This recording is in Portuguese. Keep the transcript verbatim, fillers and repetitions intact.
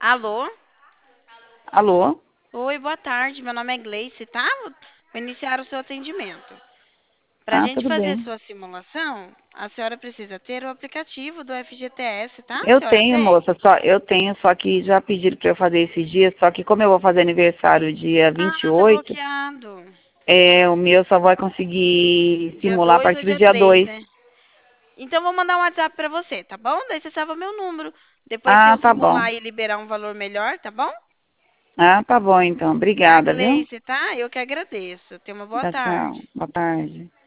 Alô? Alô? Oi, boa tarde. Meu nome é Gleice, tá? Vou iniciar o seu atendimento. Para a Ah, gente tudo fazer bem. sua simulação, a senhora precisa ter o aplicativo do F G T S, tá? A Eu senhora tenho, tem? moça, só eu tenho, só que já pediram para eu fazer esses dias, só que como eu vou fazer aniversário dia vinte e Ah, tá oito, bloqueado. é, o meu só vai conseguir Dia simular a dois ou partir do dia dia três, dois. né? Então vou mandar um WhatsApp para você, tá bom? Daí você salva meu número. Depois que Ah, eu tá bom. simular e liberar um valor melhor, tá bom? Ah, tá bom então. Tá, Obrigada, viu? Gleice, tá? Eu que agradeço. Tenha uma boa Tchau, tchau. tarde. Boa tarde.